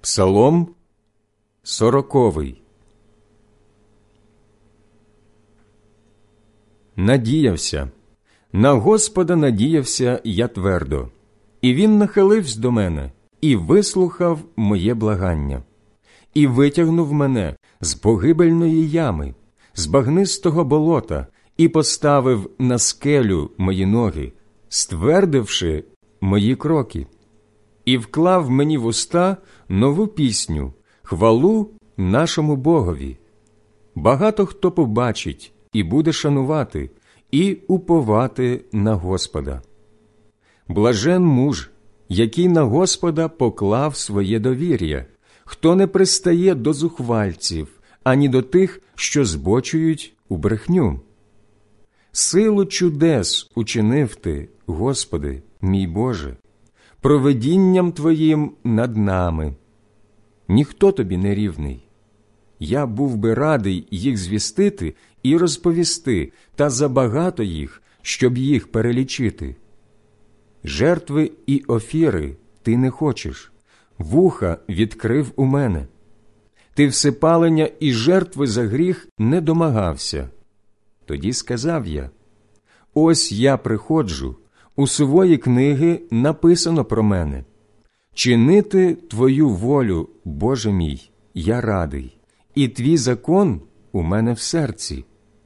Псалом 40. Надіявся, на Господа надіявся я твердо, і Він нахилився до мене, і вислухав моє благання, і витягнув мене з погибельної ями, з багнистого болота, і поставив на скелю мої ноги, ствердивши мої кроки, і вклав мені в уста нову пісню, хвалу нашому Богові. Багато хто побачить і буде шанувати, і уповати на Господа. Блажен муж, який на Господа поклав своє довір'я, хто не пристає до зухвальців, ані до тих, що збочують у брехню. Силу чудес учинив ти, Господи, мій Боже, провидінням Твоїм над нами. Ніхто Тобі не рівний. Я був би радий їх звістити і розповісти, та забагато їх, щоб їх перелічити. Жертви і офіри ти не хочеш, вуха відкрив у мене. Ти всепалення і жертви за гріх не домагався. Тоді сказав я: ось я приходжу, у сувої книги написано про мене. Чинити Твою волю, Боже мій, я радий, і Твій закон у мене в серці.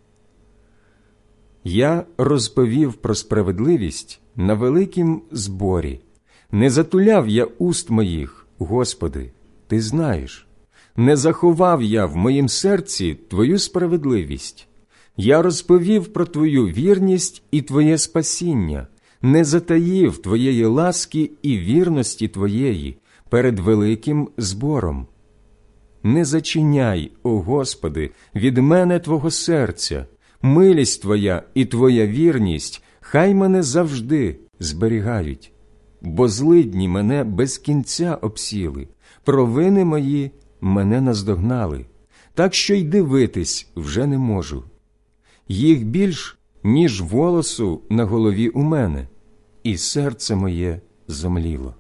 Я розповів про справедливість на великім зборі. Не затуляв я уст моїх, Господи, Ти знаєш. Не заховав я в моїм серці Твою справедливість. Я розповів про Твою вірність і Твоє спасіння, не затаїв Твоєї ласки і вірності Твоєї перед великим збором. Не зачиняй, о Господи, від мене Твого серця, милість Твоя і Твоя вірність хай мене завжди зберігають. Бо злидні мене без кінця обсіли, провини мої мене наздогнали, так що й дивитись вже не можу. Їх більш, ніж волосу на голові у мене, і серце моє зомліло.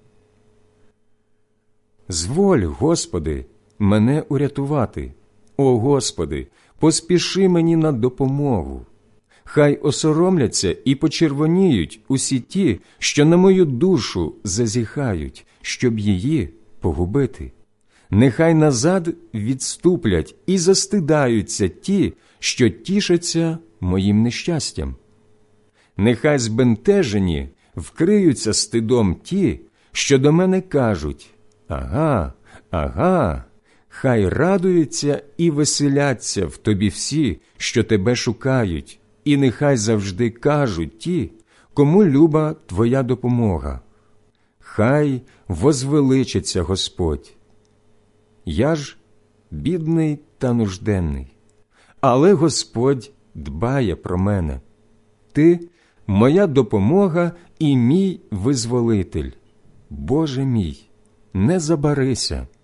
Зволь, Господи, мене урятувати. О Господи, поспіши мені на допомогу. Хай осоромляться і почервоніють усі ті, що на мою душу зазіхають, щоб її погубити. Нехай назад відступлять і застидаються ті, що тішаться моїм нещастям. Нехай збентежені вкриються стидом ті, що до мене кажуть: ага, ага. Хай радуються і веселяться в Тобі всі, що Тебе шукають, і нехай завжди кажуть ті, кому люба Твоя допомога. Хай возвеличиться Господь. Я ж бідний та нужденний, але Господь дбає про мене. Ти – моя допомога і мій визволитель. Боже мій, не забарися.